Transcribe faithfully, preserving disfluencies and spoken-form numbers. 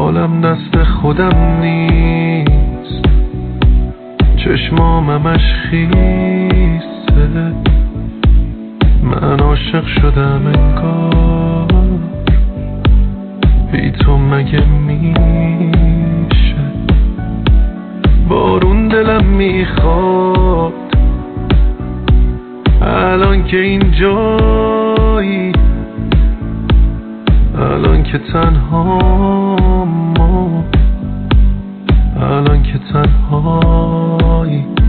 حالم دست خودم نیست، چشمام همش خیسه، من عاشق شدم انگار، بی تو مگه میشه؟ بارون دلم میخواد الان که اینجایی، الان که تنها، الان که تنهایی.